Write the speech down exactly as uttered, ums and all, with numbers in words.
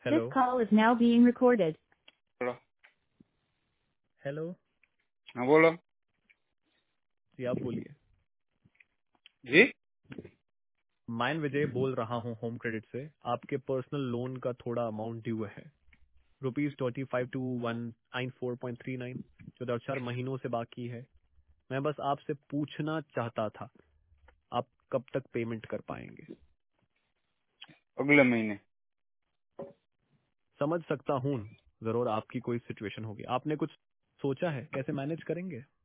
This hello call is now being recorded. बोलो। Hello हाँ बोलो जी, आप बोलिए। जी। मैं विजय बोल रहा हूँ होम क्रेडिट से। आपके पर्सनल लोन का थोड़ा अमाउंट ड्यू है, rupees twenty five two one nine four point three nine, जो दो चार महीनों से बाकी है। मैं बस आपसे पूछना चाहता था, आप कब तक पेमेंट कर पाएंगे? अगले महीने। समझ सकता हूँ, जरूर आपकी कोई सिचुएशन होगी। आपने कुछ सोचा है कैसे मैनेज करेंगे?